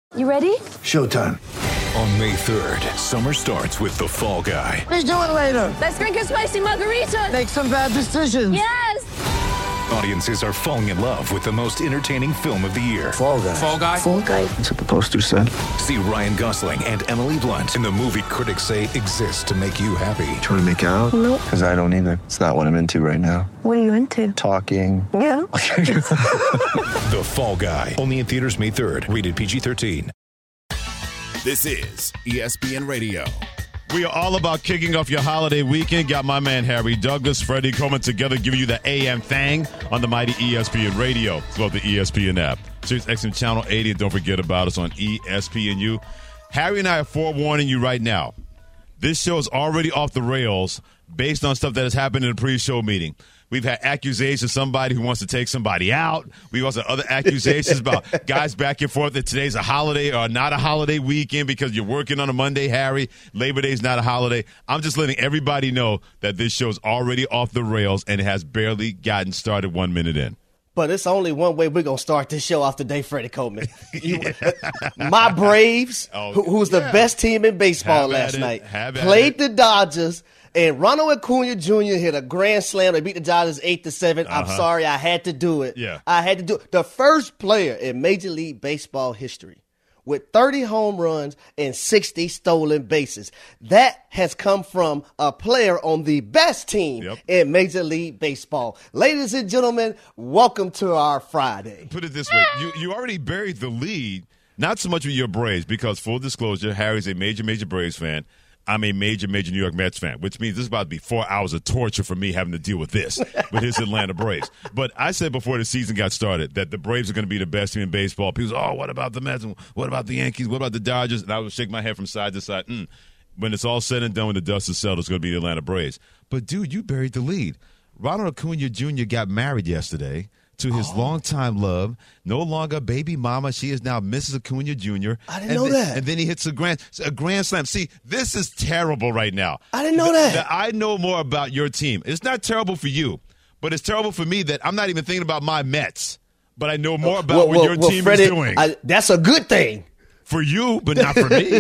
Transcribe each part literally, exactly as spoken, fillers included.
You ready? Showtime. On May third, summer starts with The Fall Guy. Let's do it later. Let's drink a spicy margarita. Make some bad decisions. Yes! Audiences are falling in love with the most entertaining film of the year. Fall Guy. Fall Guy. Fall Guy. That's what the poster said. See Ryan Gosling and Emily Blunt in the movie critics say exists to make you happy. Trying to make it out? Nope. Because I don't either. It's not what I'm into right now. What are you into? Talking. Yeah. The Fall Guy. Only in theaters May third. Rated P G thirteen. This is E S P N Radio. We are all about kicking off your holiday weekend. Got my man Harry Douglas, Freddie Coleman together, giving you the A M thing on the mighty E S P N Radio. It's called the E S P N app. Sirius X M Channel eighty, and don't forget about us on E S P N U. Harry and I are forewarning you right now. This show is already off the rails based on stuff that has happened in the pre-show meeting. We've had accusations of somebody who wants to take somebody out. We've also had other accusations about guys back and forth that today's a holiday or not a holiday weekend because you're working on a Monday, Harry. Labor Day's not a holiday. I'm just letting everybody know that this show's already off the rails and it has barely gotten started one minute in. But it's only one way we're going to start this show off today, Freddie Coleman. You, my Braves, oh, who, who's yeah. the best team in baseball Have last at it. night, Have at played it. the Dodgers, and Ronald Acuna Junior hit a grand slam. They beat the Dodgers eight to seven. Uh-huh. I'm sorry, I had to do it. Yeah. I had to do it. The first player in Major League Baseball history with thirty home runs and sixty stolen bases. That has come from a player on the best team Yep. in Major League Baseball. Ladies and gentlemen, welcome to our Friday. Put it this way. You, you already buried the lead, not so much with your Braves, because full disclosure, Harry's a major, major Braves fan. I'm a major, major New York Mets fan, which means this is about to be four hours of torture for me having to deal with this, with his Atlanta Braves. But I said before the season got started that the Braves are going to be the best team in baseball. People say, oh, what about the Mets? What about the Yankees? What about the Dodgers? And I would shake my head from side to side. Mm. When it's all said and done, when the dust is settled, it's going to be the Atlanta Braves. But, dude, you buried the lead. Ronald Acuna Junior got married yesterday to his oh. longtime love, no longer baby mama. She is now Missus Acuna Junior I didn't and know then, that. And then he hits a grand, a grand slam. See, this is terrible right now. I didn't know the, that. the, I know more about your team. It's not terrible for you, but it's terrible for me that I'm not even thinking about my Mets, but I know more about well, what well, your well, team Freddie, is doing. I, that's a good thing. For you, but not for me.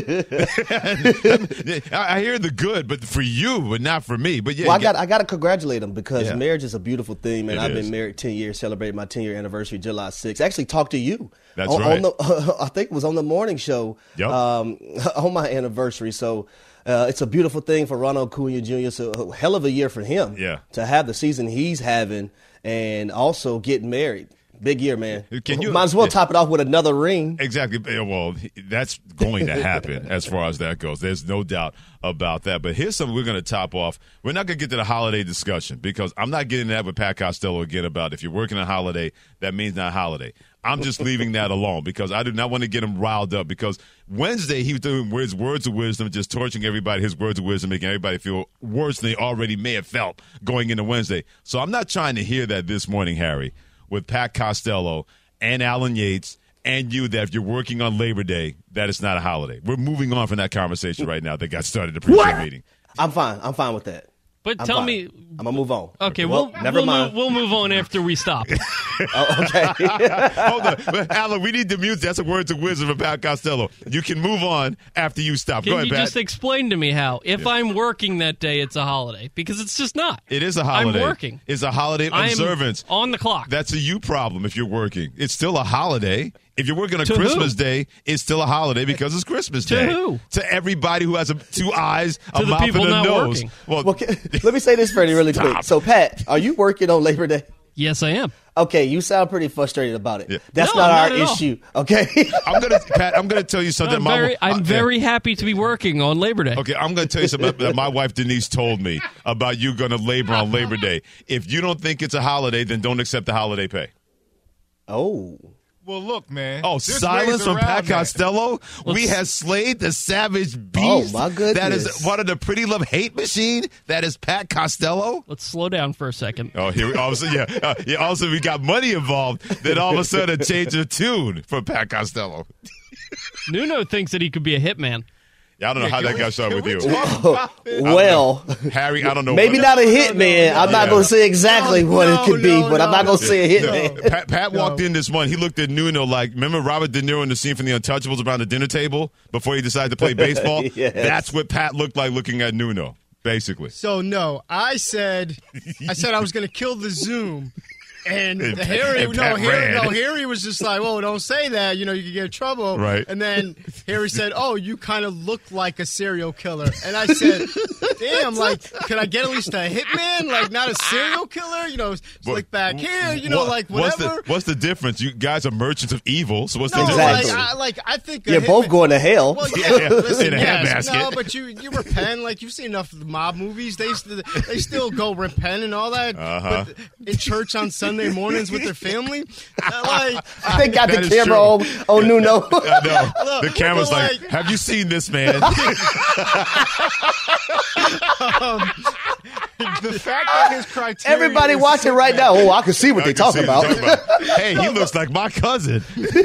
I hear the good, but for you, but not for me. But yeah, well, I got I got to congratulate him because Yeah. marriage is a beautiful thing, and It I've is. been married ten years, celebrated my ten year anniversary July sixth. I actually talked to you. That's on, right. On the, I think it was on the morning show Yep. um, on my anniversary. So uh, it's a beautiful thing for Ronald Acuna Junior So a hell of a year for him. Yeah. To have the season he's having and also getting married. Big year, man. Can you- Might as well yeah. top it off with another ring. Exactly. Well, that's going to happen as far as that goes. There's no doubt about that. But here's something we're going to top off. We're not going to get to the holiday discussion because I'm not getting that with Pat Costello again about if you're working a holiday, that means not holiday. I'm just leaving that alone because I do not want to get him riled up because Wednesday he was doing his words of wisdom, just torching everybody, his words of wisdom, making everybody feel worse than they already may have felt going into Wednesday. So I'm not trying to hear that this morning, Harry, with Pat Costello and Alan Yates and you that if you're working on Labor Day, that it's not a holiday. We're moving on from that conversation right now that got started at the pre-show meeting. I'm fine. I'm fine with that. But I'm tell fine. me. I'm going to move on. Okay, well, we'll, never we'll mind. Move, we'll move on after we stop. Oh, okay. Hold on. But, Alan, we need to mute. That's a word of wisdom from Pat Costello. You can move on after you stop. Can Go ahead, you Pat. just explain to me how, if yeah. I'm working that day, it's a holiday? Because it's just not. It is a holiday. I'm working. It's a holiday observance. I'm on the clock. That's a you problem if you're working. It's still a holiday. If you're working on to Christmas who? Day, it's still a holiday because it's Christmas to Day. To who? To everybody who has a, two eyes, a to the mouth, people and a not nose. Working. Well, well can, let me say this, Freddie, really Stop. quick. So, Pat, are you working on Labor Day? Yes, I am. Okay, you sound pretty frustrated about it. Yeah. That's no, not, not our at all. issue. Okay, I'm gonna, Pat. I'm gonna tell you something. I'm my, very, I'm uh, very happy to be working on Labor Day. Okay, I'm gonna tell you something that my wife Denise told me about you gonna labor on Labor Day. If you don't think it's a holiday, then don't accept the holiday pay. Oh. Well, look, man. Oh, This silence from Pat man. Costello. We have slayed the savage beast. Oh, my goodness. That is one of the pretty love hate machine. That is Pat Costello. Let's slow down for a second. Oh, here also, yeah, uh, yeah. Also, we got money involved. Then all of a sudden, change the tune for Pat Costello. Nuno thinks that he could be a hitman. I don't know Yeah, how can that we- got started can with we you. talk about this? Well, Harry, I don't know. maybe what- not a hitman. I'm not Yeah. going to say exactly No, what no, it could be, no, but I'm no, not going to no. say a No, hitman. Pat, Pat walked in this morning. He looked at Nuno like, remember Robert De Niro in the scene from The Untouchables around the dinner table before he decided to play baseball? Yes. That's what Pat looked like looking at Nuno, basically. So no, I said, I said I was going to kill the Zoom, and, And the Pat- Harry, and no, Pat Harry, ran. no, Harry was just like, "Oh, don't say that. You know, you could get in trouble." Right. And then Harry said, "Oh, you kind of look like a serial killer," and I said, "Damn, like, could I get at least a hitman, like not a serial killer? You know, slick back hair, you know, What- like what's whatever." the, what's the difference? You guys are merchants of evil, so what's No, the Exactly. difference? like, I, like I think a You're both hitman- going to hell. Well, yeah, Yeah, listen, in a yes, handbasket. no, but you you repent. Like you've seen enough of the mob movies. They st- they still go repent and all that. Uh-huh. But in church on Sunday mornings with their family, uh, like They got That the is camera true. on, on Nuno. I know. Look, The camera's like- like, have you seen this man? the fact that his criteria. Everybody is watching right now. Oh, I can see what I they're can see talking what about. you're talking about. Hey, he looks like my cousin.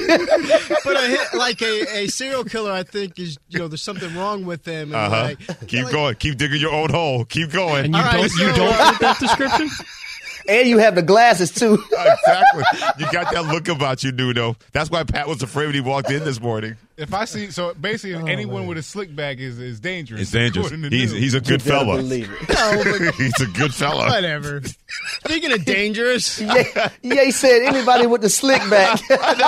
But a hit, like a, a serial killer, I think is you know there's something wrong with him. And Uh-huh. like, Keep like, going. Keep digging your own hole. Keep going. And you All right, don't you so- don't fit that description? And you have the glasses, too. Exactly. You got that look about you, Nuno. That's why Pat was afraid when he walked in this morning. If I see, so basically, if anyone with a slick back is is dangerous. It's dangerous. according to He's News. he's a good You better fella. believe it. no, but He's a good fella. whatever. Speaking of dangerous, Yeah, Ye said anybody with the slick back.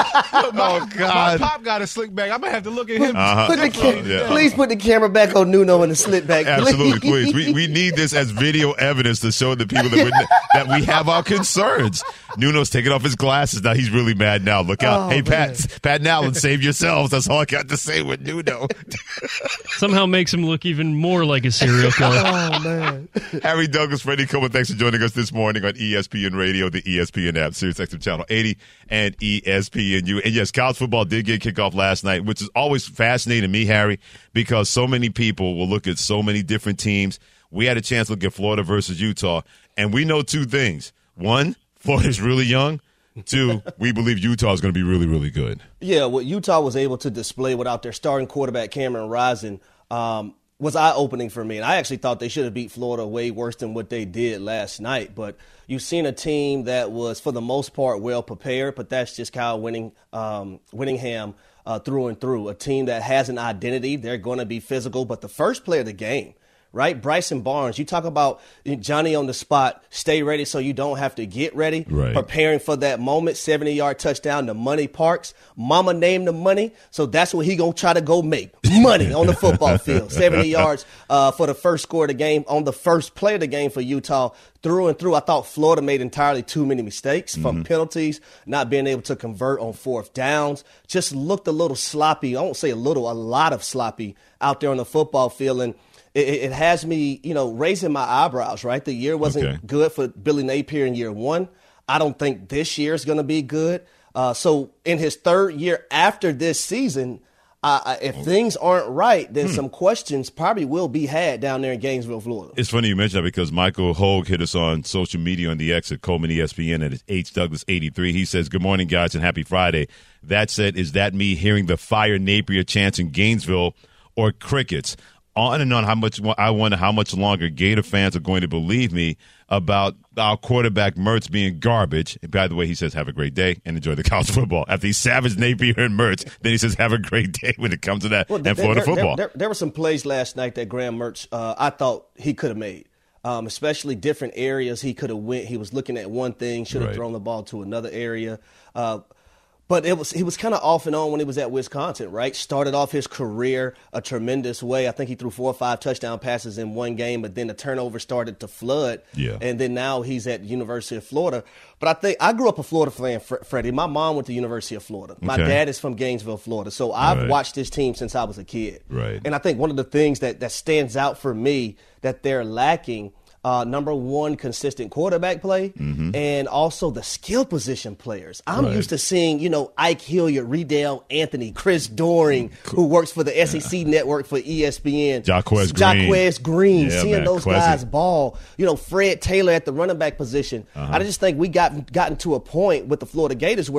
Oh My God. pop got a slick back. I'm gonna have to look at him. Uh-huh. Put the ca- Yeah. Please put the camera back on Nuno and the slick back. Absolutely, please. We we need this as video evidence to show the people that we that we have our concerns. Nuno's taking off his glasses now. He's really mad now. Look out! Oh, hey, man. Pat, Pat Nowlin, save yourselves. That's all I got to say with Nuno. Somehow makes him look even more like a serial killer. Oh, man. Harry Douglas, Freddie Coleman, thanks for joining us this morning on E S P N Radio, the E S P N app, Sirius X M Channel eighty, and E S P N U. And yes, college football did get kicked off last night, which is always fascinating to me, Harry, because so many people will look at so many different teams. We had a chance to look at Florida versus Utah, and we know two things. One, Florida's really young. Two, we believe Utah is going to be really, really good. Yeah, what Utah was able to display without their starting quarterback, Cameron Rising, um, was eye-opening for me. And I actually thought they should have beat Florida way worse than what they did last night. But you've seen a team that was, for the most part, well prepared, but that's just Kyle Winning, um, Winningham uh, through and through. A team that has an identity. They're going to be physical. But the first play of the game, right? Bryson Barnes, you talk about Johnny on the spot, stay ready so you don't have to get ready. Right. Preparing for that moment, seventy-yard touchdown to Money Parks. Mama named the money, so that's what he going to try to go make. Money on the football field. seventy yards uh, for the first score of the game on the first play of the game for Utah. Through and through, I thought Florida made entirely too many mistakes from Mm-hmm. penalties, not being able to convert on fourth downs. Just looked a little sloppy. I won't say a little, a lot of sloppy out there on the football field. And It, it has me, you know, raising my eyebrows, right? The year wasn't Okay. good for Billy Napier in year one. I don't think this year is going to be good. Uh, so in his third year after this season, uh, I- if things aren't right, then some questions probably will be had down there in Gainesville, Florida. It's funny you mention that because Michael Hogue hit us on social media on the X at Coleman E S P N at H Douglas eighty-three. He says, "Good morning, guys, and happy Friday." That said, is that me hearing the fire Napier chants in Gainesville or crickets? On and on. How much I wonder how much longer Gator fans are going to believe me about our quarterback Mertz being garbage. And by the way, he says, "Have a great day and enjoy the college football." After he savaged Napier and Mertz, then he says, "Have a great day" when it comes to that Well, and there, Florida there- football. There, there, there were some plays last night that Graham Mertz, uh, I thought he could have made, um, especially different areas he could have went. He was looking at one thing, should have Right. thrown the ball to another area. Uh, But it was he was kind of off and on when he was at Wisconsin, right? Started off his career a tremendous way. I think he threw four or five touchdown passes in one game, but then the turnover started to flood. Yeah. And then now he's at University of Florida. But I think I grew up a Florida fan, Fre- Freddie. My mom went to University of Florida. My Okay. dad is from Gainesville, Florida. So I've Right. watched this team since I was a kid. Right. And I think one of the things that, that stands out for me that they're lacking – Uh, number one, consistent quarterback play, Mm-hmm. and also the skill position players. I'm Right. used to seeing, you know, Ike Hilliard, Riedel Anthony, Chris Doring, who works for the S E C network for E S P N. Jaquez Green. Jaquez Green, Yeah, seeing man, those Quezzy. guys ball. You know, Fred Taylor at the running back position. Uh-huh. I just think we got gotten to a point with the Florida Gators where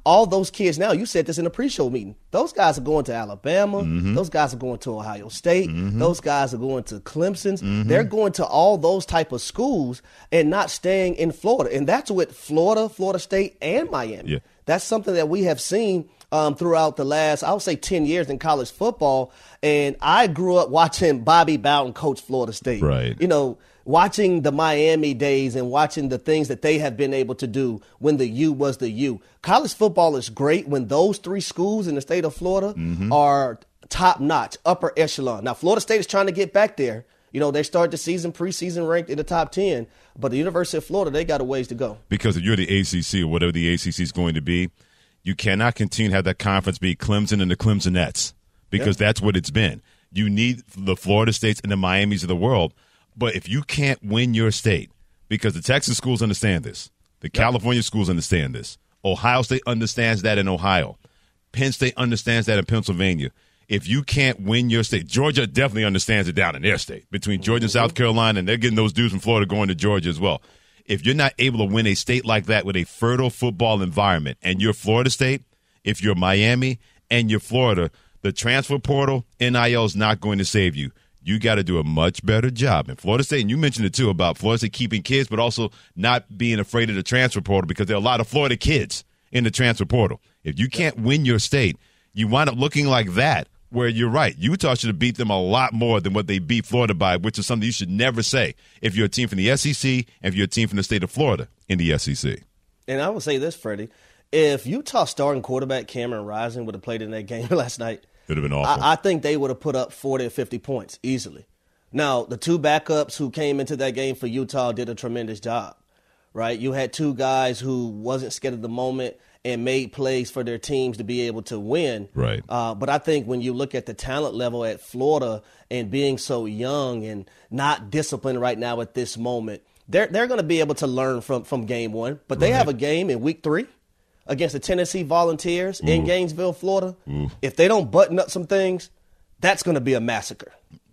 all those kids now, you said this in a pre-show meeting, those guys are going to Alabama. Mm-hmm. Those guys are going to Ohio State. Mm-hmm. Those guys are going to Clemson's. Mm-hmm. They're going to all those type of schools and not staying in Florida. And that's with Florida, Florida State, and Miami. Yeah. That's something that we have seen um, throughout the last, I would say, ten years in college football. And I grew up watching Bobby Bowden coach Florida State. Right. You know, watching the Miami days and watching the things that they have been able to do when the U was the U. College football is great when those three schools in the state of Florida mm-hmm. are top-notch, upper echelon. Now, Florida State is trying to get back there. You know, they started the season preseason ranked in the top ten, but the University of Florida, they got a ways to go. Because if you're the A C C or whatever the A C C is going to be, you cannot continue to have that conference be Clemson and the Clemsonettes because yeah. that's what it's been. You need the Florida States and the Miamis of the world. But if you can't win your state, because the Texas schools understand this, the yep. California schools understand this, Ohio State understands that in Ohio, Penn State understands that in Pennsylvania. If you can't win your state, Georgia definitely understands it down in their state. Between Georgia and South Carolina, and they're getting those dudes from Florida going to Georgia as well. If you're not able to win a state like that with a fertile football environment, and you're Florida State, if you're Miami and you're Florida, the transfer portal, N I L is not going to save you. You got to do a much better job. And Florida State, and you mentioned it too about Florida State keeping kids, but also not being afraid of the transfer portal because there are a lot of Florida kids in the transfer portal. If you can't win your state, you wind up looking like that, where you're right. Utah should have beat them a lot more than what they beat Florida by, which is something you should never say if you're a team from the S E C and if you're a team from the state of Florida in the S E C. And I would say this, Freddie. If Utah starting quarterback Cameron Rising would have played in that game last night, it would have been awful. I, I think they would have put up forty or fifty points easily. Now, the two backups who came into that game for Utah did a tremendous job, right? You had two guys who wasn't scared of the moment and made plays for their teams to be able to win. Right. Uh, but I think when you look at the talent level at Florida and being so young and not disciplined right now at this moment, they're they're going to be able to learn from, from game one. But they right. have a game in week three against the Tennessee Volunteers Ooh. in Gainesville, Florida. Ooh. If they don't button up some things, that's going to be a massacre.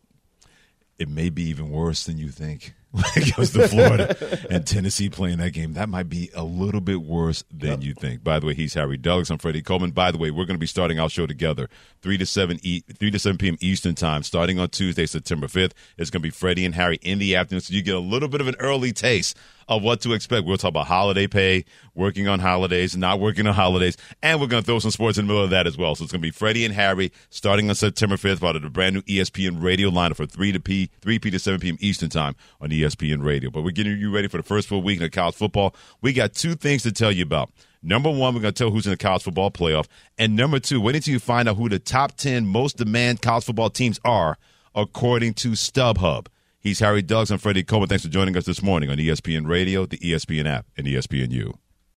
It may be even worse than you think when it goes to Florida and Tennessee playing that game. That might be a little bit worse than yep. you think. By the way, he's Harry Douglas. I'm Freddie Coleman. By the way, we're going to be starting our show together three to seven p.m. Eastern time, starting on Tuesday, September fifth. It's going to be Freddie and Harry in the afternoon, so you get a little bit of an early taste of what to expect. We'll talk about holiday pay, working on holidays, not working on holidays, and we're going to throw some sports in the middle of that as well. So it's going to be Freddie and Harry starting on September fifth, part of the brand new E S P N radio lineup for three p to seven p.m. Eastern time on E S P N radio. But we're getting you ready for the first full week of college football. We got two things to tell you about. Number one, we're going to tell who's in the college football playoff. And number two, wait until you find out who the top ten most demand college football teams are according to StubHub. He's Harry Douglas. I'm Freddie Coleman. Thanks for joining us this morning on E S P N Radio, the E S P N app, and E S P N U.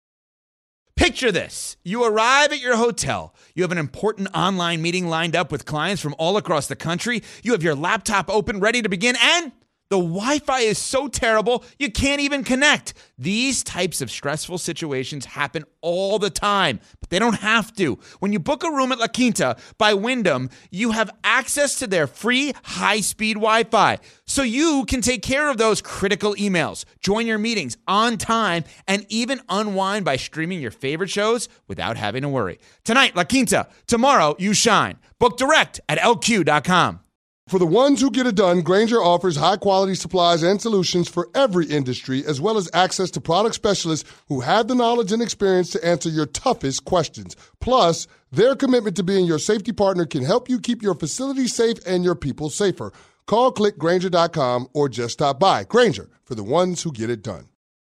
Picture this. You arrive at your hotel. You have an important online meeting lined up with clients from all across the country. You have your laptop open, ready to begin, and the Wi-Fi is so terrible, you can't even connect. These types of stressful situations happen all the time, but they don't have to. When you book a room at La Quinta by Wyndham, you have access to their free high-speed Wi-Fi, so you can take care of those critical emails, join your meetings on time, and even unwind by streaming your favorite shows without having to worry. Tonight, La Quinta. Tomorrow, you shine. Book direct at L Q dot com. For the ones who get it done, Grainger offers high-quality supplies and solutions for every industry, as well as access to product specialists who have the knowledge and experience to answer your toughest questions. Plus, their commitment to being your safety partner can help you keep your facility safe and your people safer. Call, click Grainger dot com, or just stop by. Grainger, for the ones who get it done.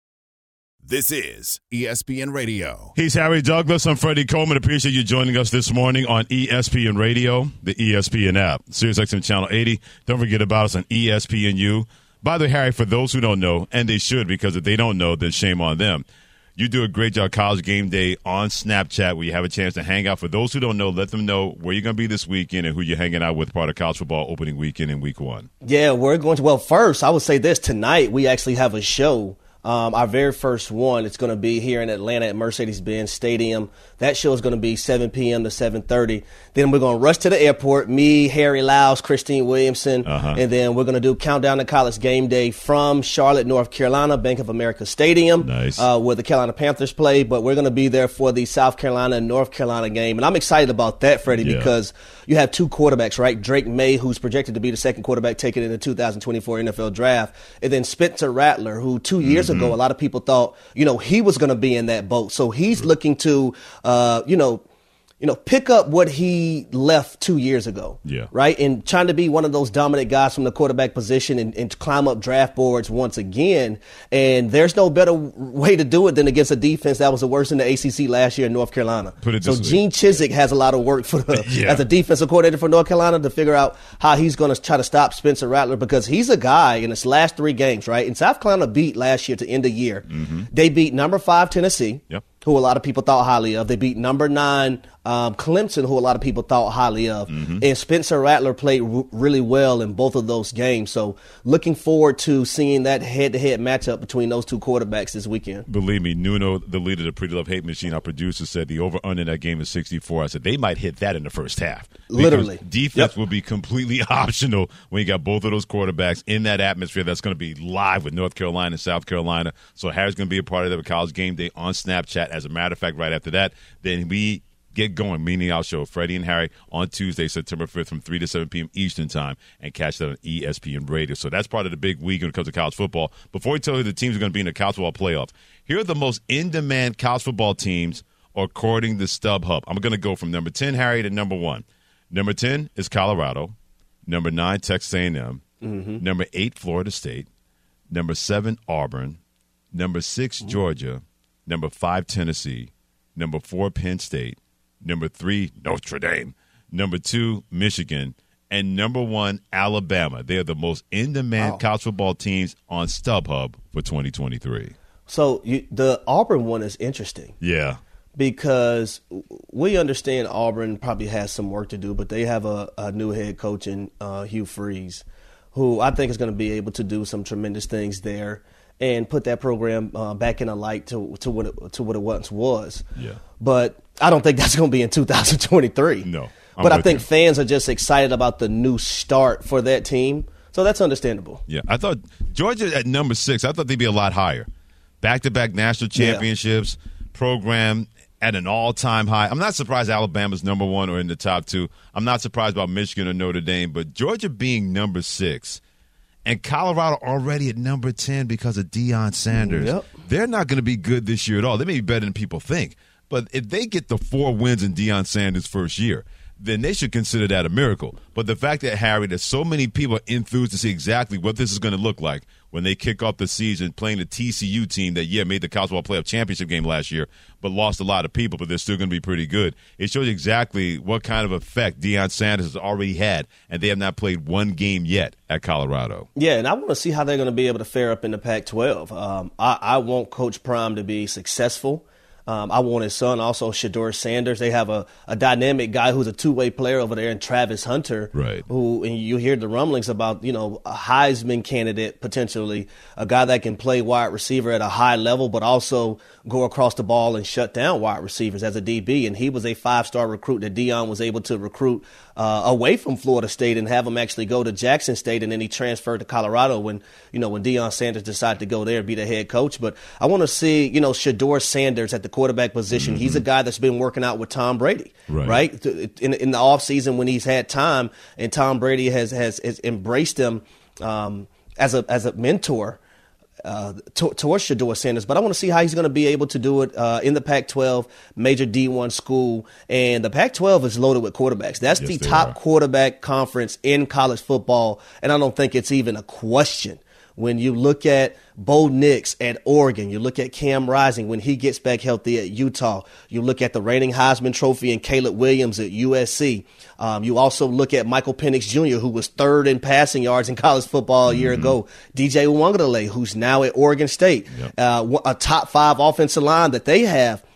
This is E S P N Radio. He's Harry Douglas. I'm Freddie Coleman. Appreciate you joining us this morning on E S P N Radio, the E S P N app, SiriusXM Channel eighty. Don't forget about us on E S P N U. By the way, Harry, for those who don't know, and they should, because if they don't know, then shame on them. You do a great job College Game Day on Snapchat where you have a chance to hang out. For those who don't know, let them know where you're going to be this weekend and who you're hanging out with part of college football opening weekend in week one. Yeah, we're going to, well, first, I would say this. Tonight, we actually have a show Um, our very first one, it's going to be here in Atlanta at Mercedes-Benz Stadium. That show is going to be seven p.m. to seven thirty. Then we're going to rush to the airport, me, Harry Lyles, Christine Williamson, uh-huh. and then we're going to do Countdown to College Game Day from Charlotte, North Carolina, Bank of America Stadium, nice. uh, where the Carolina Panthers play. But we're going to be there for the South Carolina and North Carolina game. And I'm excited about that, Freddie, yeah. because you have two quarterbacks, right? Drake May, who's projected to be the second quarterback taken in the two thousand twenty-four N F L Draft, and then Spencer Rattler, who two years mm-hmm. ago, a lot of people thought, you know, he was going to be in that boat. So he's mm-hmm. looking to, uh, you know, you know, pick up what he left two years ago, yeah. right? And trying to be one of those dominant guys from the quarterback position and, and climb up draft boards once again. And there's no better way to do it than against a defense that was the worst in the A C C last year in North Carolina. Put it so this Gene Chizik has a lot of work for the, yeah. as a defensive coordinator for North Carolina to figure out how he's going to try to stop Spencer Rattler, because he's a guy in his last three games, right? And South Carolina beat last year to end the year. Mm-hmm. They beat number five Tennessee. Yep. Who a lot of people thought highly of. They beat number nine um, Clemson, who a lot of people thought highly of. Mm-hmm. And Spencer Rattler played r- really well in both of those games. So looking forward to seeing that head-to-head matchup between those two quarterbacks this weekend. Believe me, Nuno, the leader of the Pretty Love Hate Machine, our producer, said the over-under in that game is sixty-four. I said they might hit that in the first half. Literally. Defense yep. will be completely optional when you got both of those quarterbacks in that atmosphere that's going to be live with North Carolina and South Carolina. So Harry's going to be a part of the College Game Day on Snapchat. As a matter of fact, right after that, then we get going, meaning our show, Freddie and Harry, on Tuesday, September fifth from three to seven p.m. Eastern Time, and catch that on E S P N Radio. So that's part of the big week when it comes to college football. Before we tell you the teams are going to be in the college football playoff, here are the most in-demand college football teams according to StubHub. I'm going to go from number ten, Harry, to number one. Number ten is Colorado. Number nine, Texas A and M. Mm-hmm. Number eight, Florida State. Number seven, Auburn. Number six, Georgia. Number five, Tennessee. Number four, Penn State. Number three, Notre Dame. Number two, Michigan. And number one, Alabama. They are the most in-demand wow. college football teams on StubHub for twenty twenty-three. So you, the Auburn one is interesting. Yeah. Because we understand Auburn probably has some work to do, but they have a, a new head coach in uh, Hugh Freeze, who I think is going to be able to do some tremendous things there and put that program uh, back in a light to to what it, to what it once was. Yeah. But I don't think that's going to be in two thousand twenty-three. No. I'm but I think you. fans are just excited about the new start for that team. So that's understandable. Yeah. I thought Georgia at number six, I thought they'd be a lot higher. Back-to-back national championships, yeah. program at an all-time high. I'm not surprised Alabama's number one or in the top two. I'm not surprised about Michigan or Notre Dame. But Georgia being number six and Colorado already at number ten because of Deion Sanders, yep. they're not going to be good this year at all. They may be better than people think. But if they get the four wins in Deion Sanders' first year, then they should consider that a miracle. But the fact that, Harry, that so many people are enthused to see exactly what this is going to look like when they kick off the season playing the T C U team that, yeah, made the college football playoff championship game last year, but lost a lot of people, but they're still going to be pretty good. It shows exactly what kind of effect Deion Sanders has already had, and they have not played one game yet at Colorado. Yeah, and I want to see how they're going to be able to fare up in the Pac twelve. Um, I, I want Coach Prime to be successful. Um, I want his son, also Shedeur Sanders. They have a, a dynamic guy who's a two-way player over there in Travis Hunter. Right. Who, and you hear the rumblings about, you know, a Heisman candidate potentially, a guy that can play wide receiver at a high level, but also go across the ball and shut down wide receivers as a D B. And he was a five-star recruit that Deion was able to recruit uh, away from Florida State and have him actually go to Jackson State, and then he transferred to Colorado when, you know, when Deion Sanders decided to go there and be the head coach. But I want to see, you know, Shedeur Sanders at the quarterback position. Mm-hmm. He's a guy that's been working out with Tom Brady, right? right? In, in the offseason when he's had time, and Tom Brady has has, has embraced him um, as a as a mentor uh, to, towards Shedeur Sanders. But I want to see how he's going to be able to do it uh, in the Pac twelve, major D one school. And the Pac twelve is loaded with quarterbacks. That's yes, the top are. quarterback conference in college football, and I don't think it's even a question. When you look at Bo Nix at Oregon, you look at Cam Rising when he gets back healthy at Utah, you look at the reigning Heisman Trophy and Caleb Williams at U S C. Um, you also look at Michael Penix Junior, who was third in passing yards in college football a year mm-hmm. ago. D J Uiagalelei, who's now at Oregon State, yep. uh, a top five offensive line that they have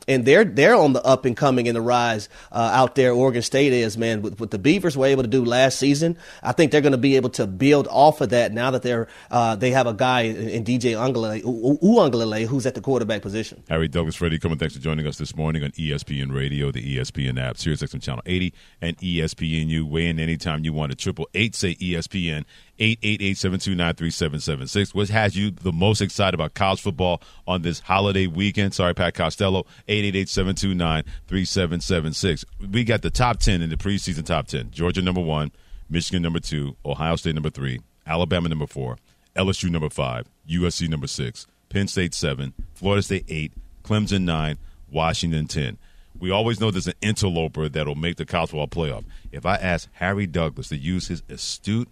and they're they're on the up and coming and the rise uh, out there. Oregon State is, man, with what the Beavers were able to do last season. I think they're going to be able to build off of that now that they're uh, they have a guy in, in D J Uiagalelei, Uiagalelei, who's at the quarterback position. Harry Douglas, Freddie Coleman, thanks for joining us this morning on E S P N Radio, the E S P N app, SiriusXM Channel eighty, and E S P N U. Weigh in anytime you want. Triple eight say E S P N. eight eight eight, seven two nine, three seven seven six. What has you the most excited about college football on this holiday weekend? Sorry, Pat Costello, eight eight eight, seven two nine, three seven seven six. We got the top ten in the preseason top ten. Georgia number one, Michigan number two, Ohio State number three, Alabama number four, L S U number five, U S C number six, Penn State seven, Florida State eight, Clemson nine, Washington ten. We always know there's an interloper that will make the college football playoff. If I ask Harry Douglas to use his astute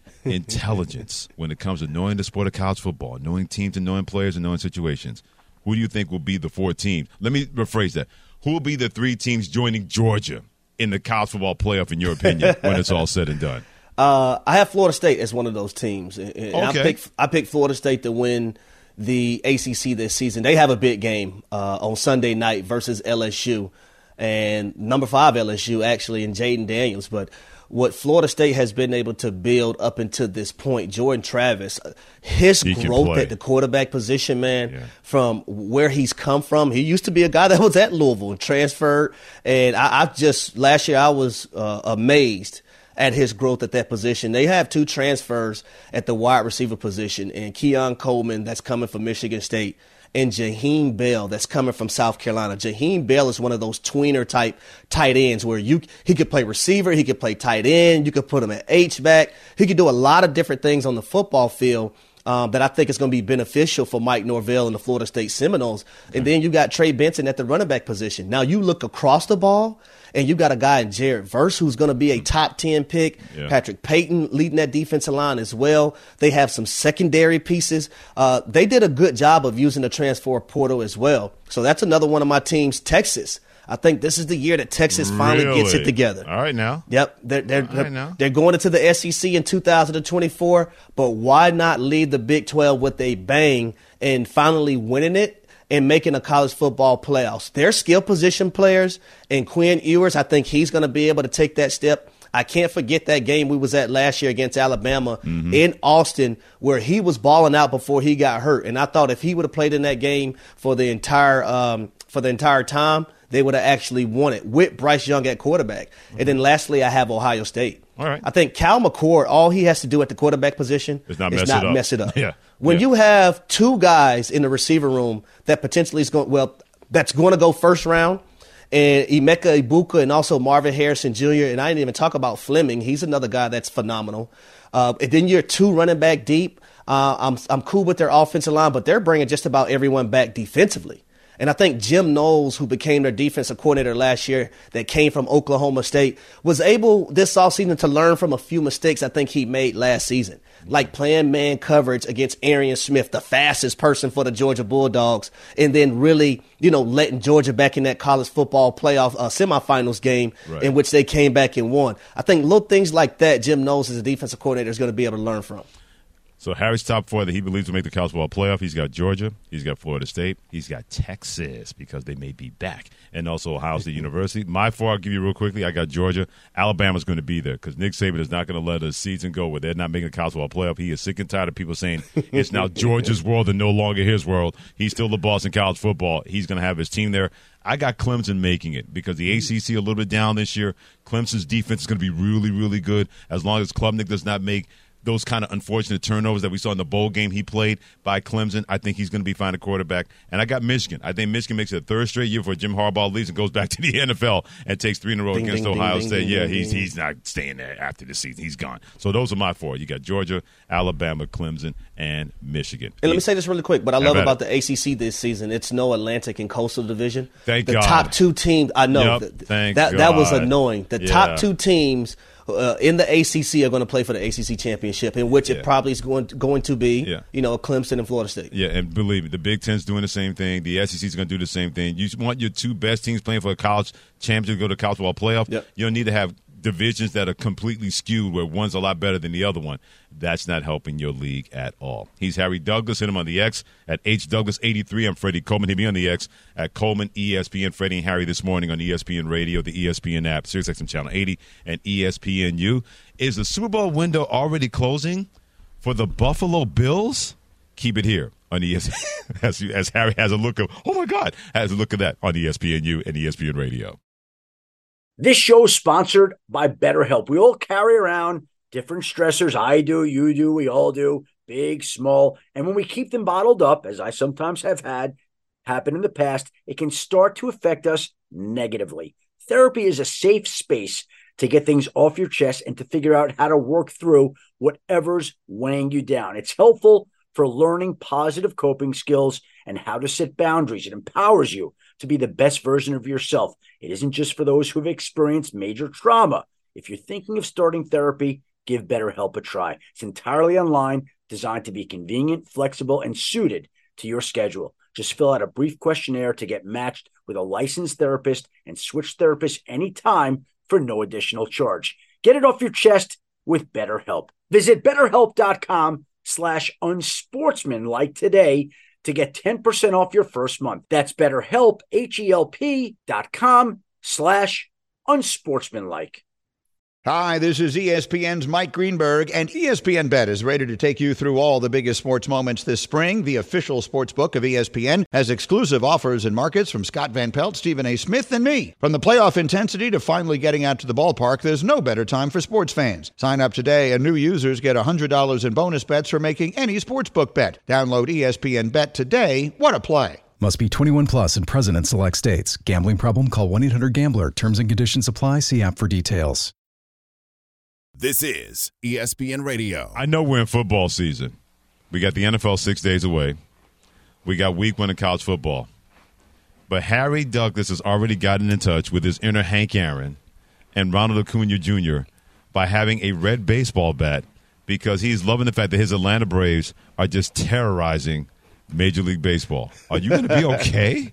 intelligence when it comes to knowing the sport of college football, knowing teams and knowing players and knowing situations, who do you think will be the four teams? Let me rephrase that. Who will be the three teams joining Georgia in the college football playoff, in your opinion, when it's all said and done? Uh, I have Florida State as one of those teams. And okay. I picked I picked Florida State to win the A C C this season. They have a big game uh, on Sunday night versus L S U, and number five L S U actually, and Jaden Daniels. But what Florida State has been able to build up until this point, Jordan Travis, his He growth at the quarterback position, man, yeah. from where he's come from. He used to be a guy that was at Louisville and transferred. And I, I just, last year I was uh, amazed at his growth at that position. They have two transfers at the wide receiver position, and Keon Coleman, that's coming from Michigan State, and Jaheim Bell, that's coming from South Carolina. Jaheim Bell is one of those tweener type tight ends where you he could play receiver, he could play tight end, you could put him at H-back. He could do a lot of different things on the football field um, that I think is going to be beneficial for Mike Norvell and the Florida State Seminoles. And then you got Trey Benson at the running back position. Now you look across the ball, and you got a guy in Jared Verse who's going to be a top ten pick. Yeah. Patrick Payton leading that defensive line as well. They have some secondary pieces. Uh, they did a good job of using the transfer portal as well. So that's another one of my teams, Texas. I think this is the year that Texas finally really? gets it together. All right now. Yep. They're, they're, All they're, right now. they're going into the S E C in two thousand twenty-four, but why not lead the Big twelve with a bang and finally winning it and making a college football playoffs? They're skill position players, and Quinn Ewers, I think he's going to be able to take that step. I can't forget that game we was at last year against Alabama mm-hmm. in Austin, where he was balling out before he got hurt. And I thought if he would have played in that game for the entire um, for the entire time, they would have actually won it with Bryce Young at quarterback. Mm-hmm. And then lastly, I have Ohio State. All right. I think Cal McCord, all he has to do at the quarterback position is not, is mess, not it mess it up. Yeah. When yeah. you have two guys in the receiver room that potentially is going, well, that's going to go first round, and Emeka Ibuka and also Marvin Harrison Junior, and I didn't even talk about Fleming. He's another guy that's phenomenal. Uh, and then you're two running back deep. Uh, I'm I'm cool with their offensive line, but they're bringing just about everyone back defensively. And I think Jim Knowles, who became their defensive coordinator last year, that came from Oklahoma State, was able this offseason to learn from a few mistakes I think he made last season, like playing man coverage against Arian Smith, the fastest person for the Georgia Bulldogs, and then really, you know, letting Georgia back in that college football playoff uh, semifinals game right. in which they came back and won. I think little things like that, Jim Knowles as a defensive coordinator is going to be able to learn from. So Harry's top four that he believes will make the college football playoff. He's got Georgia. He's got Florida State. He's got Texas because they may be back. And also Ohio State University. My four, I'll give you real quickly. I got Georgia. Alabama's going to be there because Nick Saban is not going to let a season go where they're not making the college football playoff. He is sick and tired of people saying it's now Georgia's world and no longer his world. He's still the boss in college football. He's going to have his team there. I got Clemson making it because the A C C a little bit down this year. Clemson's defense is going to be really, really good as long as Klubnik does not make those kind of unfortunate turnovers that we saw in the bowl game he played by Clemson. I think he's going to be fine at quarterback. And I got Michigan. I think Michigan makes it a third straight year for Jim Harbaugh leaves and goes back to the N F L and takes three in a row ding, against ding, Ohio ding, State. ding, yeah, ding, he's ding. he's not staying there after the season. He's gone. So those are my four. You got Georgia, Alabama, Clemson, and Michigan. And let me say this really quick. What I love Have about at it. the A C C this season, it's no Atlantic and Coastal Division. Thank the God. top two teams, I know, Yep, th- thank that that was God. annoying. The Yeah. top two teams uh, in the A C C are going to play for the A C C championship, in which Yeah. it probably is going to, going to be, Yeah. you know, Clemson and Florida State. Yeah, and believe me, the Big Ten's doing the same thing. The S E C's going to do the same thing. You want your two best teams playing for a college championship to go to college football playoff. Yep. You don't need to have divisions that are completely skewed where one's a lot better than the other one. That's not helping your league at all. He's Harry Douglas. Hit him on the X at H Douglas eighty-three. I'm Freddie Coleman. Hit me on the X at Coleman E S P N. Freddie and Harry this morning on E S P N Radio, the E S P N app, SiriusXM Channel eighty, and E S P N U. Is the Super Bowl window already closing for the Buffalo Bills? Keep it here on E S P N as, as Harry has a look of, oh my God, has a look at that on E S P N U and E S P N Radio. This show is sponsored by BetterHelp. We all carry around different stressors. I do, you do, we all do, big, small. And when we keep them bottled up, as I sometimes have had happen in the past, it can start to affect us negatively. Therapy is a safe space to get things off your chest and to figure out how to work through whatever's weighing you down. It's helpful for learning positive coping skills and how to set boundaries. It empowers you to be the best version of yourself. It isn't just for those who have experienced major trauma. If you're thinking of starting therapy, give BetterHelp a try. It's entirely online, designed to be convenient, flexible, and suited to your schedule. Just fill out a brief questionnaire to get matched with a licensed therapist and switch therapists anytime for no additional charge. Get it off your chest with BetterHelp. Visit BetterHelp.com slash unsportsmanlike today to get ten percent off your first month. That's BetterHelp, H-E-L-P dot com slash unsportsmanlike. Hi, this is E S P N's Mike Greenberg, and E S P N Bet is ready to take you through all the biggest sports moments this spring. The official sports book of E S P N has exclusive offers and markets from Scott Van Pelt, Stephen A. Smith, and me. From the playoff intensity to finally getting out to the ballpark, there's no better time for sports fans. Sign up today, and new users get one hundred dollars in bonus bets for making any sportsbook bet. Download E S P N Bet today. What a play. Must be twenty-one plus and present in select states. Gambling problem? Call one eight hundred gambler. Terms and conditions apply. See app for details. This is E S P N Radio. I know we're in football season. We got the N F L six days away. We got week one of college football. But Harry Douglas has already gotten in touch with his inner Hank Aaron and Ronald Acuna Junior by having a red baseball bat because he's loving the fact that his Atlanta Braves are just terrorizing Major League Baseball. Are you going to be okay?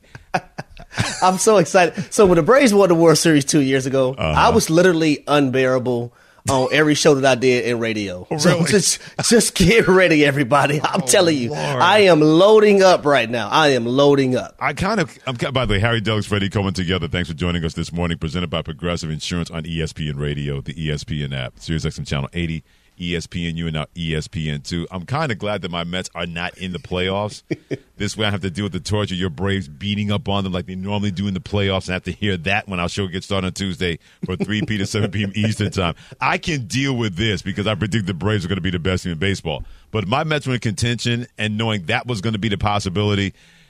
I'm so excited. So when the Braves won the World Series two years ago, uh-huh. I was literally unbearable on every show that I did in radio. Oh, so really? just, just get ready, everybody. I'm oh, telling you, Lord. I am loading up right now. I am loading up. I kind of, I'm, by the way, Harry Douglas, Freddie Coleman together. Thanks for joining us this morning. Presented by Progressive Insurance on E S P N Radio, the E S P N app, SiriusXM Channel eighty, E S P N U, and now E S P N two. I'm kind of glad that my Mets are not in the playoffs. This way I have to deal with the torture of your Braves beating up on them like they normally do in the playoffs, and I have to hear that when our show gets started on Tuesday for three p to seven p.m. Eastern time. I can deal with this because I predict the Braves are going to be the best team in baseball. But if my Mets were in contention and knowing that was going to be the possibility,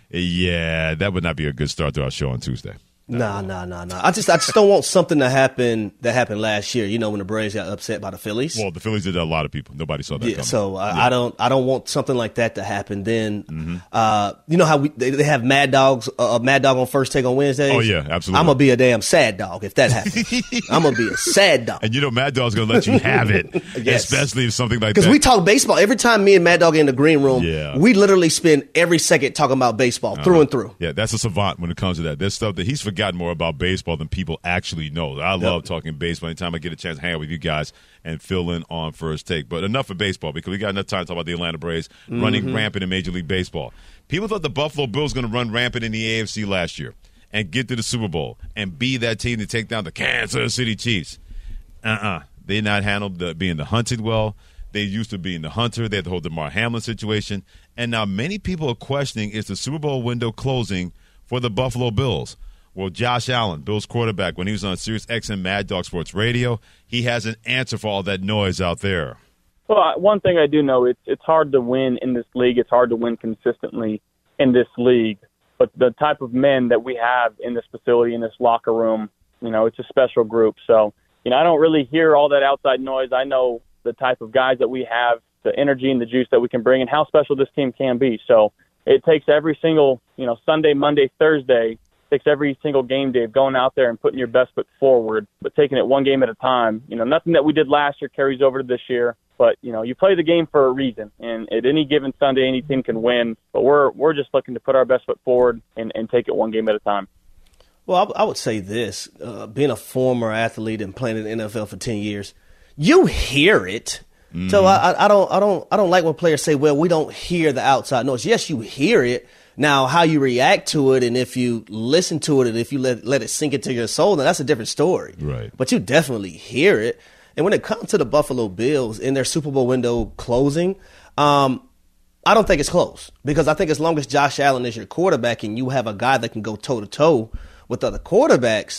yeah, that would not be a good start to our show on Tuesday. Nah, nah, nah, nah. I just, I just don't want something to happen that happened last year. You know, when the Braves got upset by the Phillies. Well, the Phillies did that a lot of people. Nobody saw that yeah, coming. So I, yeah. I don't, I don't want something like that to happen. Then, mm-hmm. uh, you know how we they, they have Mad Dogs, uh, Mad Dog on First Take on Wednesdays. Oh yeah, absolutely. I'm gonna be a damn sad dog if that happens. I'm gonna be a sad dog. And you know, Mad Dog's gonna let you have it, yes. especially if something like that. Because we talk baseball every time me and Mad Dog are in the green room. Yeah. We literally spend every second talking about baseball uh-huh. through and through. Yeah, that's a savant when it comes to that. There's stuff that he's forgotten more about baseball. Baseball than people actually know. I love yep. talking baseball anytime I get a chance to hang out with you guys and fill in on First Take. But enough of baseball because we got enough time to talk about the Atlanta Braves mm-hmm. running rampant in Major League Baseball. People thought the Buffalo Bills were going to run rampant in the A F C last year and get to the Super Bowl and be that team to take down the Kansas City Chiefs. Uh-uh. They not handled the, being the hunted well. They used to being the hunter. They had the whole DeMar Hamlin situation. And now many people are questioning, is the Super Bowl window closing for the Buffalo Bills? Well, Josh Allen, Bills quarterback, when he was on Sirius X M Mad Dog Sports Radio, he has an answer for all that noise out there. Well, one thing I do know, it's it's hard to win in this league. It's hard to win consistently in this league. But the type of men that we have in this facility, in this locker room, you know, it's a special group. So, you know, I don't really hear all that outside noise. I know the type of guys that we have, the energy and the juice that we can bring, and how special this team can be. So it takes every single, you know, Sunday, Monday, Thursday, takes every single game day of going out there and putting your best foot forward, but taking it one game at a time. You know, nothing that we did last year carries over to this year, but, you know, you play the game for a reason, and at any given Sunday, any team can win, but we're we're just looking to put our best foot forward and, and take it one game at a time. Well, I, I would say this: uh, being a former athlete and playing in the N F L for ten years, you hear it. Mm-hmm. So I, I don't, I don't, I don't like when players say, "Well, we don't hear the outside noise." Yes, you hear it. Now, how you react to it, and if you listen to it, and if you let let it sink into your soul, then that's a different story. Right. But you definitely hear it. And when it comes to the Buffalo Bills in their Super Bowl window closing, um, I don't think it's close, because I think as long as Josh Allen is your quarterback and you have a guy that can go toe to toe with other quarterbacks,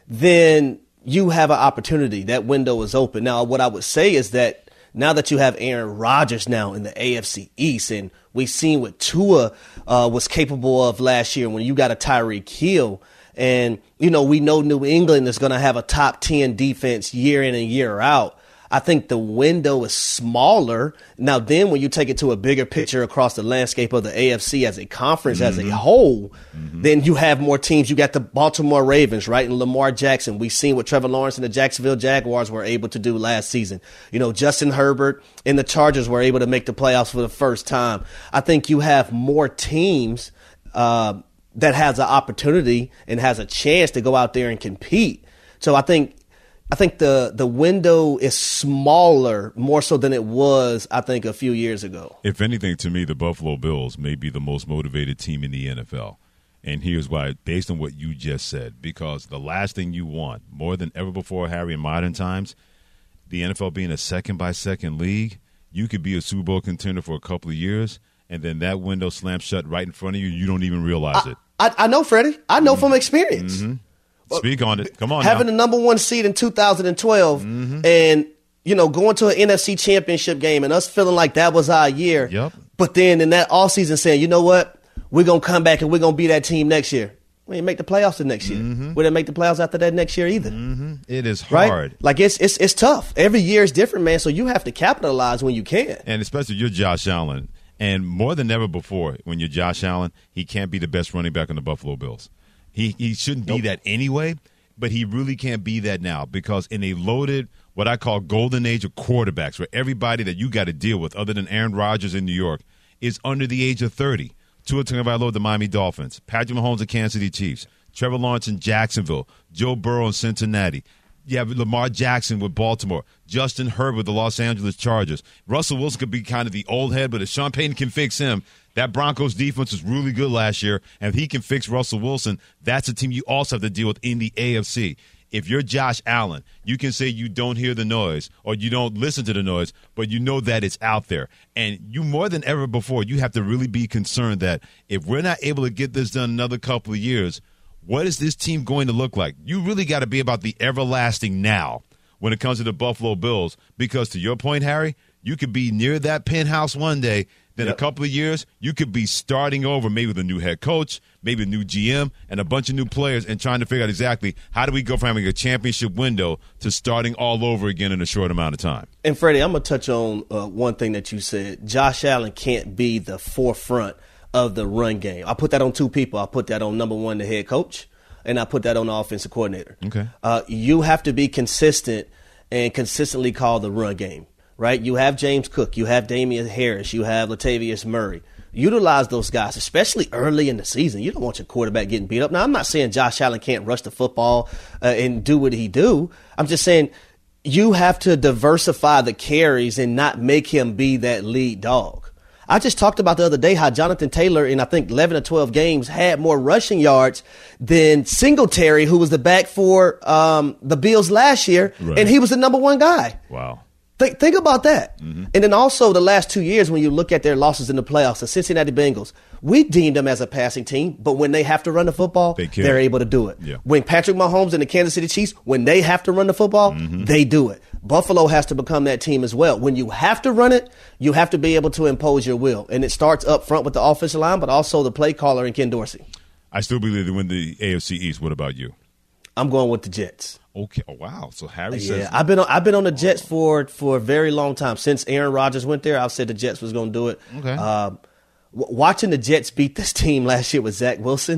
then you have an opportunity. That window is open. Now, what I would say is that now that you have Aaron Rodgers now in the A F C East, and we've seen what Tua uh, was capable of last year when you got a Tyreek Hill, and, you know, we know New England is going to have a top ten defense year in and year out. I think the window is smaller. Now, then when you take it to a bigger picture across the landscape of the A F C as a conference, mm-hmm. as a whole, mm-hmm. then you have more teams. You got the Baltimore Ravens, right? And Lamar Jackson. We've seen what Trevor Lawrence and the Jacksonville Jaguars were able to do last season. You know, Justin Herbert and the Chargers were able to make the playoffs for the first time. I think you have more teams uh, that has an opportunity and has a chance to go out there and compete. So I think I think the, the window is smaller, more so than it was, I think, a few years ago. If anything, to me, the Buffalo Bills may be the most motivated team in the N F L. And here's why, based on what you just said, because the last thing you want, more than ever before, Harry, in modern times, the N F L being a second-by-second league, you could be a Super Bowl contender for a couple of years, and then that window slams shut right in front of you, you don't even realize I, it. I, I know, Freddie. I know mm-hmm. from experience. Mm-hmm. Speak on it. Come on Having now. the number one seed in two thousand twelve mm-hmm. and, you know, going to an N F C championship game and us feeling like that was our year. Yep. But then in that offseason saying, you know what, we're going to come back and we're going to be that team next year. We didn't make the playoffs the next year. Mm-hmm. We didn't make the playoffs after that next year either. Mm-hmm. It is hard. Right? Like, it's, it's, it's tough. Every year is different, man, so you have to capitalize when you can. And especially you're Josh Allen. And more than ever before, when you're Josh Allen, he can't be the best running back on the Buffalo Bills. He, he shouldn't nope. be that anyway. But he really can't be that now, because in a loaded, what I call golden age of quarterbacks, where everybody that you got to deal with other than Aaron Rodgers in New York is under the age of thirty. Tua Tagovailoa, the Miami Dolphins. Patrick Mahomes, the Kansas City Chiefs. Trevor Lawrence in Jacksonville. Joe Burrow in Cincinnati. You have Lamar Jackson with Baltimore. Justin Herbert with the Los Angeles Chargers. Russell Wilson could be kind of the old head, but if Sean Payton can fix him, that Broncos defense was really good last year, and if he can fix Russell Wilson, that's a team you also have to deal with in the A F C. If you're Josh Allen, you can say you don't hear the noise or you don't listen to the noise, but you know that it's out there. And you, more than ever before, you have to really be concerned that if we're not able to get this done another couple of years, what is this team going to look like? You really got to be about the everlasting now when it comes to the Buffalo Bills, because to your point, Harry, you could be near that penthouse one day. Then yep. a couple of years, you could be starting over, maybe with a new head coach, maybe a new G M, and a bunch of new players, and trying to figure out exactly how do we go from having a championship window to starting all over again in a short amount of time. And, Freddie, I'm going to touch on uh, one thing that you said. Josh Allen can't be the forefront of the run game. I put that on two people. I put that on, number one, the head coach, and I put that on the offensive coordinator. Okay. Uh, you have to be consistent and consistently call the run game. Right? You have James Cook. You have Damian Harris. You have Latavius Murray. Utilize those guys, especially early in the season. You don't want your quarterback getting beat up. Now, I'm not saying Josh Allen can't rush the football uh, and do what he do. I'm just saying you have to diversify the carries and not make him be that lead dog. I just talked about the other day how Jonathan Taylor in, I think, eleven or twelve games had more rushing yards than Singletary, who was the back for um, the Bills last year, right. and he was the number one guy. Wow. Think, think about that. Mm-hmm. And then also the last two years when you look at their losses in the playoffs, the Cincinnati Bengals, we deemed them as a passing team, but when they have to run the football, they they're able to do it. Yeah. When Patrick Mahomes and the Kansas City Chiefs, when they have to run the football, mm-hmm. they do it. Buffalo has to become that team as well. When you have to run it, you have to be able to impose your will. And it starts up front with the offensive line, but also the play caller and Ken Dorsey. I still believe they win the A F C East. What about you? I'm going with the Jets. Okay. Oh, wow. So Harry yeah, says. Yeah, I've been on, I've been on the Jets for for a very long time. Since Aaron Rodgers went there, I've said the Jets was going to do it. Okay. Uh, w- watching the Jets beat this team last year with Zach Wilson,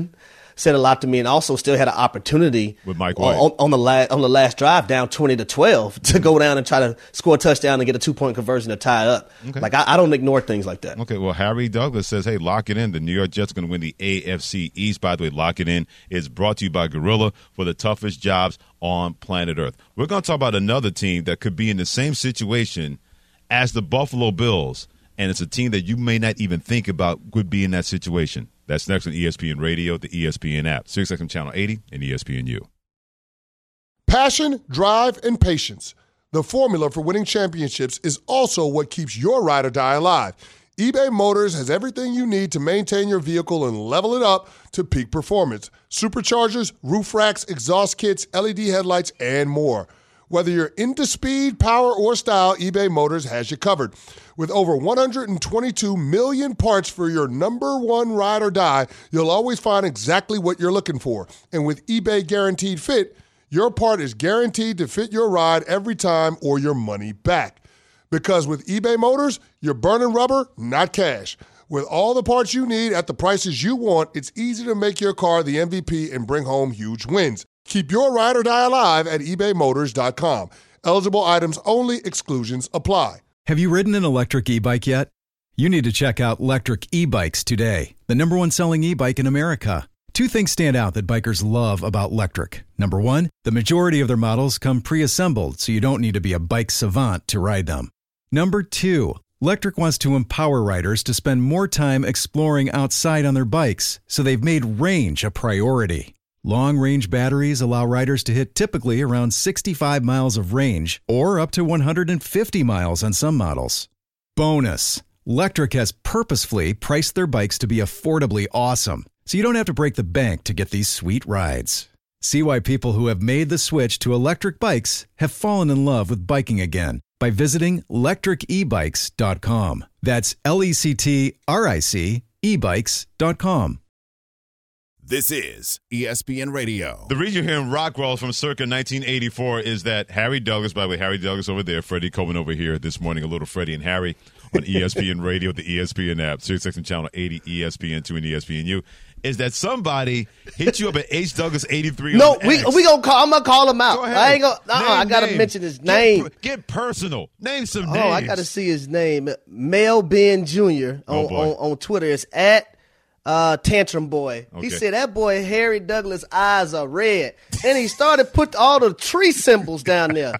said a lot to me, and also still had an opportunity with Mike White on, on the last on the last drive, down twenty to twelve, to go down and try to score a touchdown and get a two point conversion to tie up. Okay. Like I, I don't ignore things like that. Okay, well, Harry Douglas says, hey, lock it in. The New York Jets are going to win the A F C East. By the way, lock it in is brought to you by Gorilla for the toughest jobs on planet Earth. We're going to talk about another team that could be in the same situation as the Buffalo Bills, and it's a team that you may not even think about would be in that situation. That's next on E S P N Radio, the E S P N app, Sirius X M Channel eighty, and E S P N U. Passion, drive, and patience. The formula for winning championships is also what keeps your ride or die alive. eBay Motors has everything you need to maintain your vehicle and level it up to peak performance. Superchargers, roof racks, exhaust kits, L E D headlights, and more. Whether you're into speed, power, or style, eBay Motors has you covered. With over one hundred twenty-two million parts for your number one ride or die, you'll always find exactly what you're looking for. And with eBay Guaranteed Fit, your part is guaranteed to fit your ride every time or your money back. Because with eBay Motors, you're burning rubber, not cash. With all the parts you need at the prices you want, it's easy to make your car the M V P and bring home huge wins. Keep your ride or die alive at ebay motors dot com. Eligible items only. Exclusions apply. Have you ridden an electric e-bike yet? You need to check out Lectric E-Bikes today, the number one selling e-bike in America. Two things stand out that bikers love about Lectric. Number one, the majority of their models come pre-assembled, so you don't need to be a bike savant to ride them. Number two, Lectric wants to empower riders to spend more time exploring outside on their bikes, so they've made range a priority. Long-range batteries allow riders to hit typically around sixty-five miles of range or up to one hundred fifty miles on some models. Bonus, Lectric has purposefully priced their bikes to be affordably awesome, so you don't have to break the bank to get these sweet rides. See why people who have made the switch to electric bikes have fallen in love with biking again by visiting lectric e bikes dot com. That's L E C T R I C e bikes dot com. This is E S P N Radio. The reason you're hearing Rockwell from circa nineteen eighty-four is that Harry Douglas, by the way, Harry Douglas over there, Freddie Coleman over here this morning, a little Freddie and Harry on E S P N Radio, the E S P N app, Sirius X M Channel eighty, E S P N two, and E S P N U, is that somebody hit you up at H Douglas eighty-three. No, on we X. we gonna call. I'm gonna call him out. Go ahead. I ain't gonna. Uh-uh, Name, I gotta name. mention his Get name. per- Get, personal. Name some Oh, names. I gotta see his name. Mel Ben Junior on, Oh, boy. on on Twitter. It's at uh, Tantrum Boy. Okay. He said that boy Harry Douglas' eyes are red, and he started put all the tree symbols down there.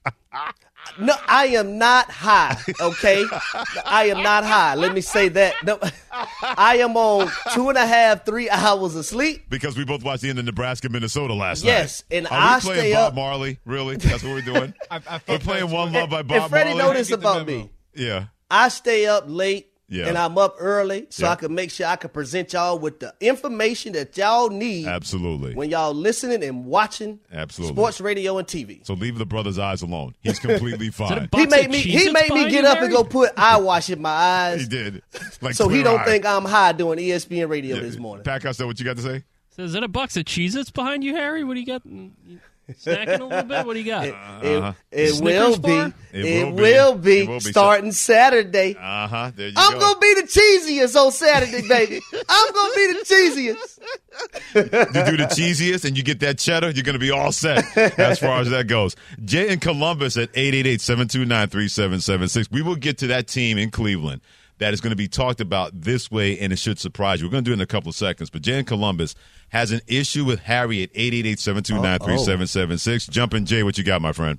No, I am not high, okay? I am not high. Let me say that. No, I am on two and a half, three hours of sleep. Because we both watched the end of Nebraska, Minnesota last Yes, night. and Are I we playing stay Bob up. Marley? Really? That's what we're doing? I, I We're playing One Love by Bob And Freddie Marley? know this about me. Yeah. I stay up late. Yeah. And I'm up early so Yeah. I can make sure I can present y'all with the information that y'all need. Absolutely. When y'all listening and watching Absolutely. sports radio and T V. So leave the brother's eyes alone. He's completely fine. He made me he made me get up and go put eye wash in my eyes. He did. Like so he clear don't eye. think I'm high doing E S P N radio Yeah. this morning. Pat Costello, what you got to say? So is that a box of Cheez-Its behind you, Harry? What do you got? Snacking a little bit? What do you got? It, Uh-huh. it Snickers will be. bar? It It, will be. will be. It will be. Starting Saturday. Uh huh. There you I'm go. gonna be the cheesiest on Saturday, baby. I'm gonna be the cheesiest. You do the cheesiest and you get that cheddar, you're going to be all set as far as that goes. Jay in Columbus at eight eight eight, seven two nine, three seven seven six. We will get to that team in Cleveland that is going to be talked about this way, and it should surprise you. We're going to do it in a couple of seconds. But Jay in Columbus has an issue with Harry at eight eight eight, seven two nine, three seven seven six. Jump in, Jay. What you got, my friend?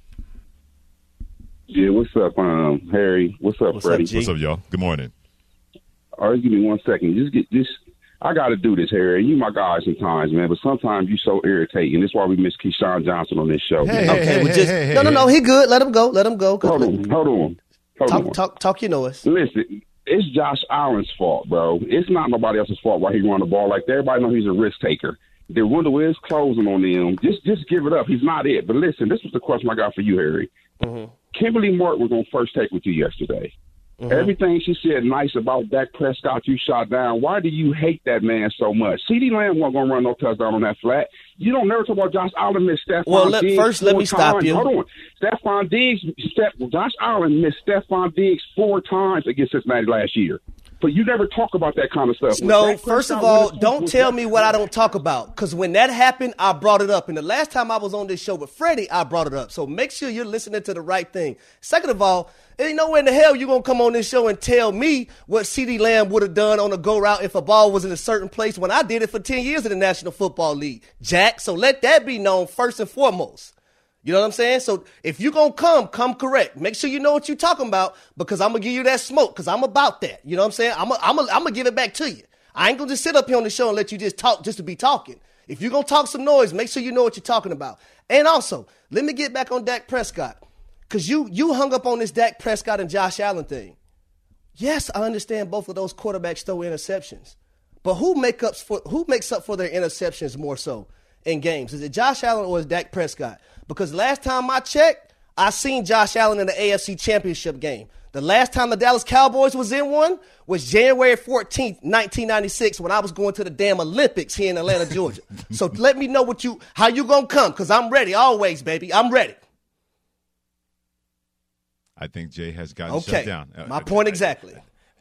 Yeah, what's up, um, Harry? What's up, What's Freddie? up, G? What's up, y'all? Good morning. All right, give me one second. Just get this. I got to do this, Harry. You my guy sometimes, man, but sometimes you so irritating. That's why we miss Keyshawn Johnson on this show. Hey, man. hey, Okay, hey, well, just hey, hey, no, no, hey. no. He good. Let him go. Let him go. 'Cause Hold on, hold on, hold Talk, on. talk, talk. You know us. Listen, it's Josh Allen's fault, bro. It's not nobody else's fault why he run the ball like that. Everybody know he's a risk taker. The window is closing on him. Just, just give it up. He's not it. But listen, this was the question I got for you, Harry. Mm-hmm. Kimberly Martin was on First Take with you yesterday. Mm-hmm. Everything she said nice about Dak Prescott, you shot down. Why do you hate that man so much? CeeDee Lamb wasn't going to run no touchdown on that flat. You don't never talk about Josh Allen missed Stephon Well, let- Diggs first, let four me stop times. you. Hold on. Stephon Diggs, Steph, Josh Allen missed Stephon Diggs four times against Cincinnati last year. But you never talk about that kind of stuff. No, first of all, don't tell me what I don't talk about, because when that happened, I brought it up. And the last time I was on this show with Freddie, I brought it up. So make sure you're listening to the right thing. Second of all, ain't nowhere in the hell you're going to come on this show and tell me what CeeDee Lamb would have done on a go route if a ball was in a certain place when I did it for ten years in the National Football League, Jack. So let that be known first and foremost. You know what I'm saying? So if you're going to come, come correct. Make sure you know what you're talking about, because I'm going to give you that smoke, because I'm about that. You know what I'm saying? I'm going I'm I'm to give it back to you. I ain't going to just sit up here on the show and let you just talk just to be talking. If you're going to talk some noise, make sure you know what you're talking about. And also, let me get back on Dak Prescott, because you, you hung up on this Dak Prescott and Josh Allen thing. Yes, I understand both of those quarterbacks throw interceptions. But who, make up for, who makes up for their interceptions more so in games? Is it Josh Allen or is it Dak Prescott? Because last time I checked, I seen Josh Allen in the A F C Championship game. The last time the Dallas Cowboys was in one was January fourteenth, nineteen ninety-six, when I was going to the damn Olympics here in Atlanta, Georgia. So let me know what you how you gonna come, because I'm ready always, baby. I'm ready. I think Jay has gotten okay. shut down. My point exactly.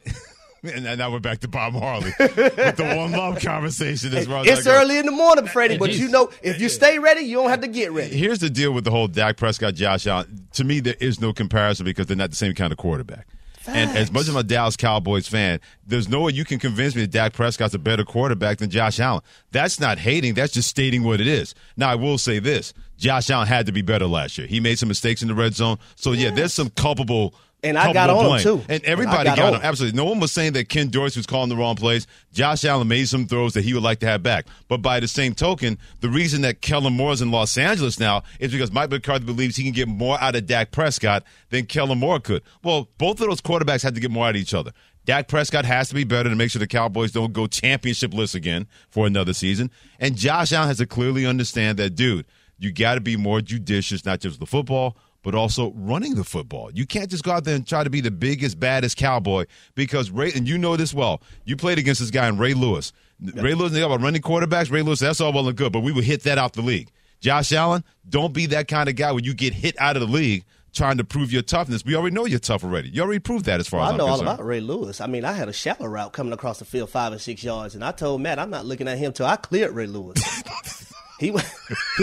And now we're back to Bob Marley with the one love conversation as well. It's early in the morning, Freddie, but you know, if you stay ready, you don't have to get ready. Here's the deal with the whole Dak Prescott, Josh Allen. To me, there is no comparison because they're not the same kind of quarterback. Facts. And as much as I'm a Dallas Cowboys fan, there's no way you can convince me that Dak Prescott's a better quarterback than Josh Allen. That's not hating. That's just stating what it is. Now, I will say this. Josh Allen had to be better last year. He made some mistakes in the red zone. So, yeah, there's some culpable And I got on blame. him, too. And everybody and got, got on him. Absolutely. No one was saying that Ken Dorsey was calling the wrong plays. Josh Allen made some throws that he would like to have back. But by the same token, the reason that Kellen Moore is in Los Angeles now is because Mike McCarthy believes he can get more out of Dak Prescott than Kellen Moore could. Well, both of those quarterbacks had to get more out of each other. Dak Prescott has to be better to make sure the Cowboys don't go championship-less again for another season. And Josh Allen has to clearly understand that, dude, you got to be more judicious, not just with the football, but also running the football. You can't just go out there and try to be the biggest, baddest cowboy because Ray, and you know this well, you played against this guy in Ray Lewis. Yeah. Ray Lewis, they about running quarterbacks. Ray Lewis, that's all well and good, but we would hit that out the league. Josh Allen, don't be that kind of guy when you get hit out of the league trying to prove your toughness. We already know you're tough already. You already proved that as far well, as I'm I know concerned. all about Ray Lewis. I mean, I had a shallow route coming across the field five or six yards, and I told Matt I'm not looking at him till I cleared Ray Lewis. he, he,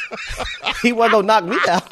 he wasn't going to knock me out.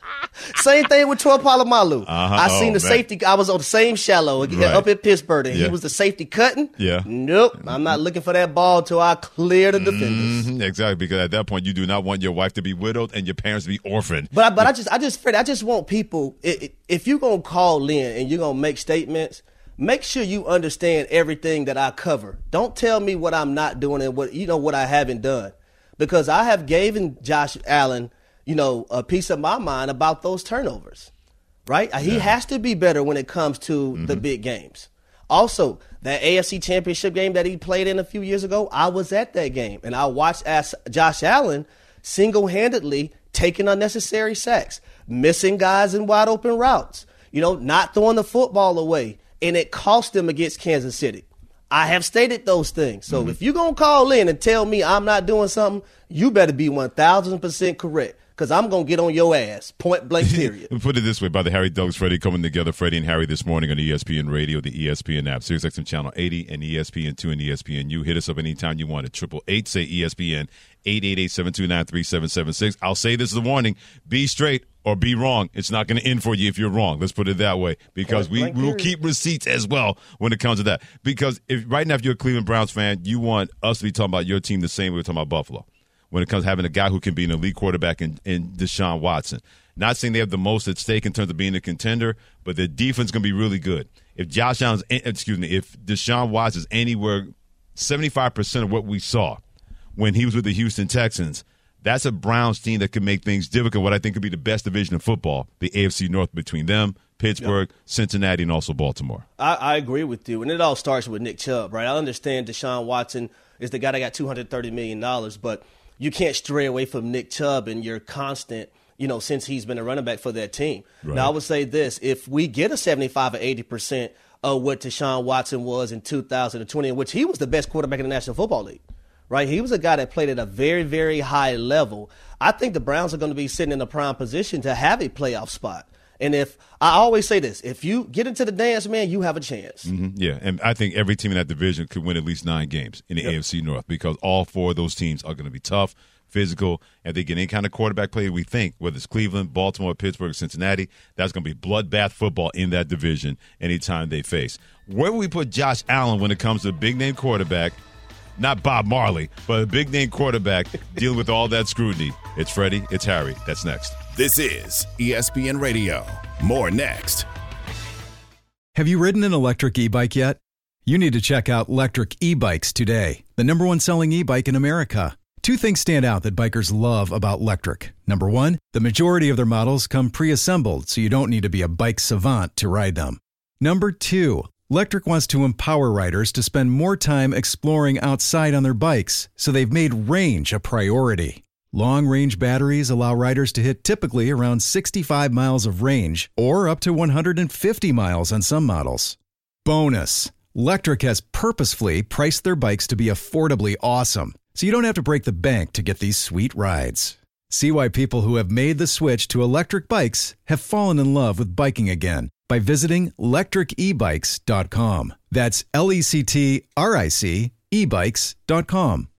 Same thing with Troy Polamalu. Uh-huh. I seen oh, the man. safety. I was on the same shallow Right. up in Pittsburgh, and Yeah. he was the safety cutting. Yeah. Nope. I'm not looking for that ball till I clear the defenders. Mm-hmm, exactly, because at that point you do not want your wife to be widowed and your parents to be orphaned. But I, but I just I just Fred, I just want people. It, it, if you're gonna call in and you're gonna make statements, make sure you understand everything that I cover. Don't tell me what I'm not doing and what you know what I haven't done, because I have given Josh Allen, you know, a piece of my mind about those turnovers, right? He Yeah. has to be better when it comes to Mm-hmm. the big games. Also, that A F C Championship game that he played in a few years ago, I was at that game, and I watched as Josh Allen single-handedly taking unnecessary sacks, missing guys in wide-open routes, you know, not throwing the football away, and it cost them against Kansas City. I have stated those things. So Mm-hmm. if you're going to call in and tell me I'm not doing something, you better be one thousand percent correct, because I'm going to get on your ass, point blank, period. Put it this way, Brother Harry Douglas, Freddie coming together, Freddie and Harry this morning on E S P N Radio, the E S P N app, Sirius X M Channel eighty, and E S P N two and E S P N U. Hit us up anytime you want at triple eight, say E S P N, eight eight eight, seven two nine, three seven seven six. I'll say this as a warning, be straight or be wrong. It's not going to end for you if you're wrong. Let's put it that way, because we will keep receipts as well when it comes to that. Because if right now, if you're a Cleveland Browns fan, you want us to be talking about your team the same way we're talking about Buffalo. When it comes to having a guy who can be an elite quarterback in, in Deshaun Watson. Not saying they have the most at stake in terms of being a contender, but their defense is going to be really good. If Josh Allen's, excuse me, if Deshaun Watson is anywhere seventy-five percent of what we saw when he was with the Houston Texans, that's a Browns team that could make things difficult. What I think could be the best division of football, the A F C North, between them, Pittsburgh, yep. Cincinnati, and also Baltimore. I, I agree with you, and it all starts with Nick Chubb, right? I understand Deshaun Watson is the guy that got two hundred thirty million dollars, but you can't stray away from Nick Chubb and your constant, you know, since he's been a running back for that team. Right. Now, I would say this. If we get a seventy-five or eighty percent of what Deshaun Watson was in two thousand twenty, in which he was the best quarterback in the National Football League, right? He was a guy that played at a very, very high level. I think the Browns are going to be sitting in a prime position to have a playoff spot. And if I always say this, if you get into the dance, man, you have a chance. Mm-hmm. Yeah, and I think every team in that division could win at least nine games in the yep. A F C North because all four of those teams are going to be tough, physical, and they get any kind of quarterback play we think, whether it's Cleveland, Baltimore, Pittsburgh, Cincinnati, that's going to be bloodbath football in that division anytime they face. Where will we put Josh Allen when it comes to a big-name quarterback? Not Bob Marley, but a big-name quarterback dealing with all that scrutiny. It's Freddie, it's Harry. That's next. This is E S P N Radio. More next. Have you ridden an electric e-bike yet? You need to check out Lectric E-Bikes today, the number one selling e-bike in America. Two things stand out that bikers love about Lectric. Number one, the majority of their models come pre-assembled, so you don't need to be a bike savant to ride them. Number two, Lectric wants to empower riders to spend more time exploring outside on their bikes, so they've made range a priority. Long-range batteries allow riders to hit typically around sixty-five miles of range, or up to one hundred fifty miles on some models. Bonus, Lectric has purposefully priced their bikes to be affordably awesome, so you don't have to break the bank to get these sweet rides. See why people who have made the switch to electric bikes have fallen in love with biking again by visiting lectric e bikes dot com. That's L E C T R I C e bikes dot com.